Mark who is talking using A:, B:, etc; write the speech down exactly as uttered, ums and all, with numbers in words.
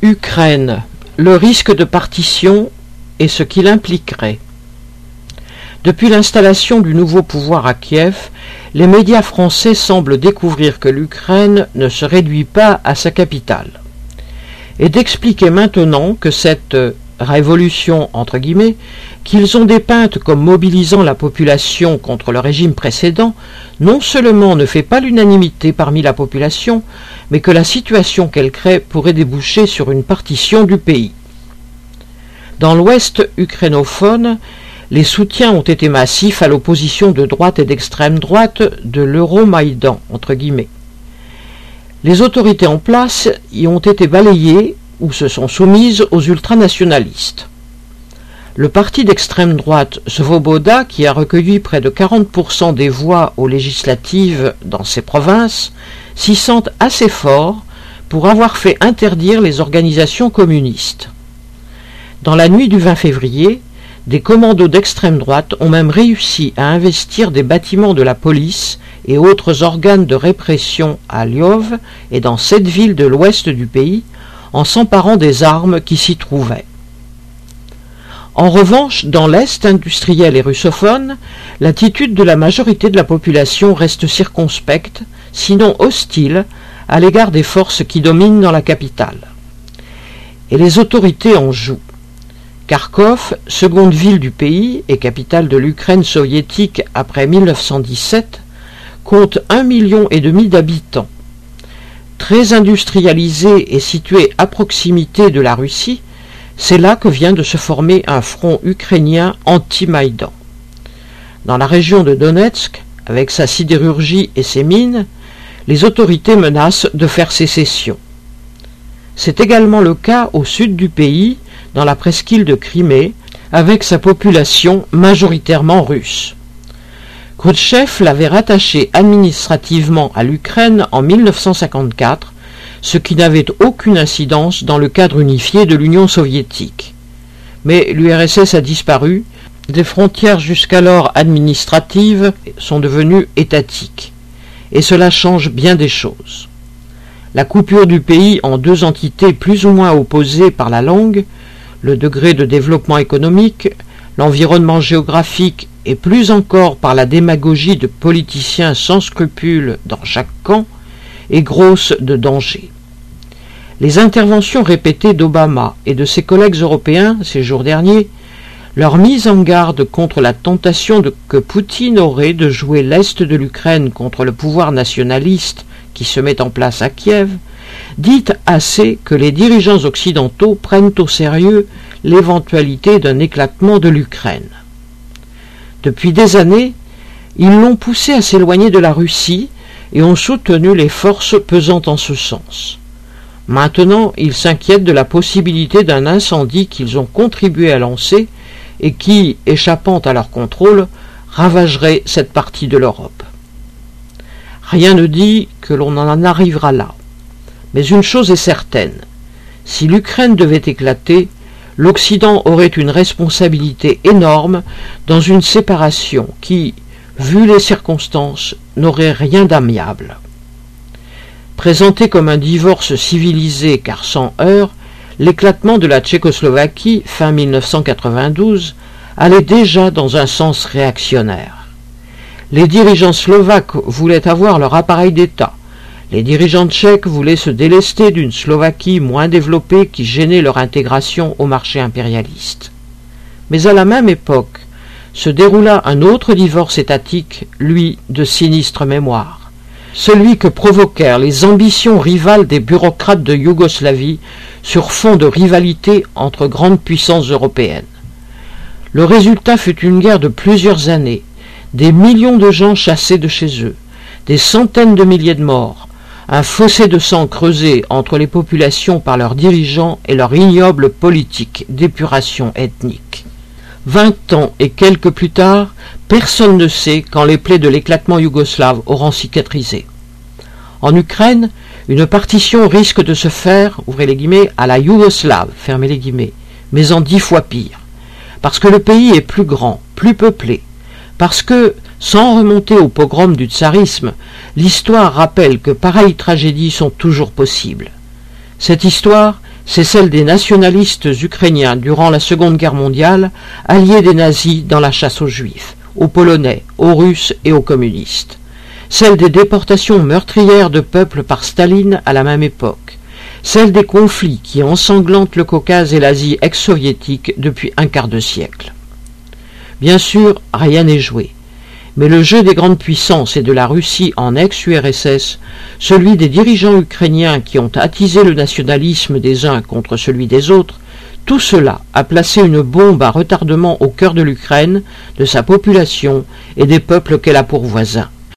A: Ukraine, le risque de partition et ce qu'il impliquerait. Depuis l'installation du nouveau pouvoir à Kiev, les médias français semblent découvrir que l'Ukraine ne se réduit pas à sa capitale, et d'expliquer maintenant que cette révolution, entre guillemets, qu'ils ont dépeinte comme mobilisant la population contre le régime précédent, non seulement ne fait pas l'unanimité parmi la population, mais que la situation qu'elle crée pourrait déboucher sur une partition du pays. Dans l'ouest ukrainophone, les soutiens ont été massifs à l'opposition de droite et d'extrême droite de l'Euromaïdan, entre guillemets. Les autorités en place y ont été balayées ou se sont soumises aux ultranationalistes. Le parti d'extrême droite Svoboda, qui a recueilli près de quarante pour cent des voix aux législatives dans ces provinces, s'y sent assez fort pour avoir fait interdire les organisations communistes. Dans la nuit du vingt février, des commandos d'extrême droite ont même réussi à investir des bâtiments de la police et autres organes de répression à Lviv et dans sept villes de l'ouest du pays, en s'emparant des armes qui s'y trouvaient. En revanche, dans l'Est industriel et russophone, l'attitude de la majorité de la population reste circonspecte, sinon hostile, à l'égard des forces qui dominent dans la capitale. Et les autorités en jouent. Kharkov, seconde ville du pays et capitale de l'Ukraine soviétique après mille neuf cent dix-sept, compte un million et demi d'habitants. Très industrialisée et située à proximité de la Russie, c'est là que vient de se former un front ukrainien anti-Maïdan. Dans la région de Donetsk, avec sa sidérurgie et ses mines, les autorités menacent de faire sécession. C'est également le cas au sud du pays, dans la presqu'île de Crimée, avec sa population majoritairement russe. Khrouchtchev l'avait rattaché administrativement à l'Ukraine en mille neuf cent cinquante-quatre, ce qui n'avait aucune incidence dans le cadre unifié de l'Union soviétique. Mais l'U R S S a disparu, des frontières jusqu'alors administratives sont devenues étatiques, et cela change bien des choses. La coupure du pays en deux entités plus ou moins opposées par la langue, le degré de développement économique, l'environnement géographique et plus encore par la démagogie de politiciens sans scrupules dans chaque camp, est grosse de danger. Les interventions répétées d'Obama et de ses collègues européens ces jours derniers, leur mise en garde contre la tentation de, que Poutine aurait de jouer l'Est de l'Ukraine contre le pouvoir nationaliste qui se met en place à Kiev, dit assez que les dirigeants occidentaux prennent au sérieux l'éventualité d'un éclatement de l'Ukraine. Depuis des années, ils l'ont poussé à s'éloigner de la Russie et ont soutenu les forces pesant en ce sens. Maintenant, ils s'inquiètent de la possibilité d'un incendie qu'ils ont contribué à lancer et qui, échappant à leur contrôle, ravagerait cette partie de l'Europe. Rien ne dit que l'on en arrivera là. Mais une chose est certaine, si l'Ukraine devait éclater, l'Occident aurait une responsabilité énorme dans une séparation qui, vu les circonstances, n'aurait rien d'amiable. Présenté comme un divorce civilisé car sans heurts, l'éclatement de la Tchécoslovaquie fin mille neuf cent quatre-vingt-douze allait déjà dans un sens réactionnaire. Les dirigeants slovaques voulaient avoir leur appareil d'État. Les dirigeants tchèques voulaient se délester d'une Slovaquie moins développée qui gênait leur intégration au marché impérialiste. Mais à la même époque se déroula un autre divorce étatique, lui de sinistre mémoire, celui que provoquèrent les ambitions rivales des bureaucrates de Yougoslavie sur fond de rivalité entre grandes puissances européennes. Le résultat fut une guerre de plusieurs années, des millions de gens chassés de chez eux, des centaines de milliers de morts, un fossé de sang creusé entre les populations par leurs dirigeants et leur ignoble politique d'épuration ethnique. Vingt ans et quelques plus tard, personne ne sait quand les plaies de l'éclatement yougoslave auront cicatrisé. En Ukraine, une partition risque de se faire, ouvrez les guillemets, à la yougoslave, fermez les guillemets, mais en dix fois pire. Parce que le pays est plus grand, plus peuplé, parce que, sans remonter au pogrom du tsarisme, l'histoire rappelle que pareilles tragédies sont toujours possibles. Cette histoire, c'est celle des nationalistes ukrainiens durant la Seconde Guerre mondiale, alliés des nazis dans la chasse aux Juifs, aux Polonais, aux Russes et aux communistes. Celle des déportations meurtrières de peuples par Staline à la même époque. Celle des conflits qui ensanglantent le Caucase et l'Asie ex-soviétique depuis un quart de siècle. Bien sûr, rien n'est joué. Mais le jeu des grandes puissances et de la Russie en ex-U R S S, celui des dirigeants ukrainiens qui ont attisé le nationalisme des uns contre celui des autres, tout cela a placé une bombe à retardement au cœur de l'Ukraine, de sa population et des peuples qu'elle a pour voisins.